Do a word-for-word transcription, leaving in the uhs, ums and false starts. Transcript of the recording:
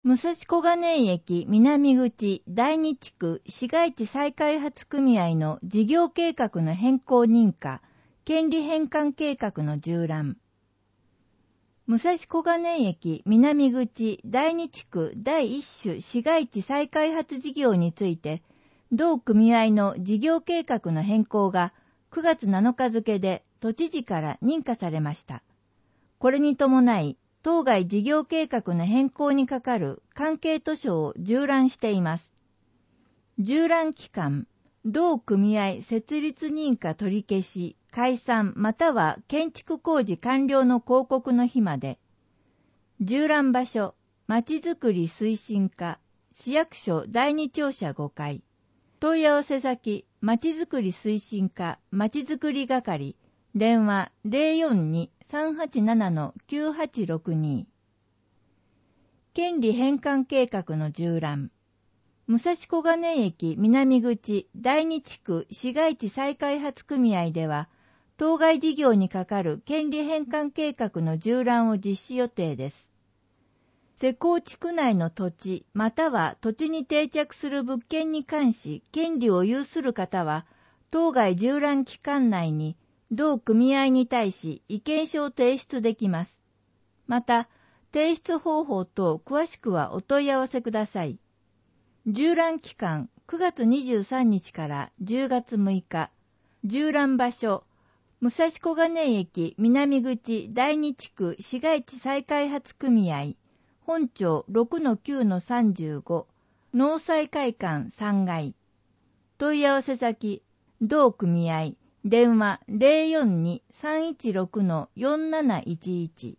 武蔵小金井駅南口第二地区市街地再開発組合の事業計画の変更認可、権利返還計画の縦覧。武蔵小金井駅南口第二地区第一種市街地再開発事業について、同組合の事業計画の変更がくがつなのか付で都知事から認可されました。これに伴い、当該事業計画の変更にかかる関係図書を縦覧しています。縦覧期間、同組合設立認可取り消し、解散または建築工事完了の広告の日まで。縦覧場所、まちづくり推進課、市役所だいに庁舎ごかい。問い合わせ先、まちづくり推進課、まちづくり係、電話 ゼロよんに さんはちなな きゅうはちろくに。権利返還計画の縦覧。武蔵小金井駅南口第二地区市街地再開発組合では、当該事業にかかる権利返還計画の縦覧を実施予定です。施工地区内の土地または土地に定着する物件に関し権利を有する方は、当該縦覧期間内に同組合に対し意見書を提出できます。また、提出方法等詳しくはお問い合わせください。縦覧期間くがつにじゅうさんにちからじゅうがつむいか。縦覧場所、武蔵小金井駅南口第二地区市街地再開発組合、本町 ろくのきゅうのさんじゅうご、農災会館さんがい。問い合わせ先、同組合、電話 ゼロよんに さんいちろくのよんなないちいち。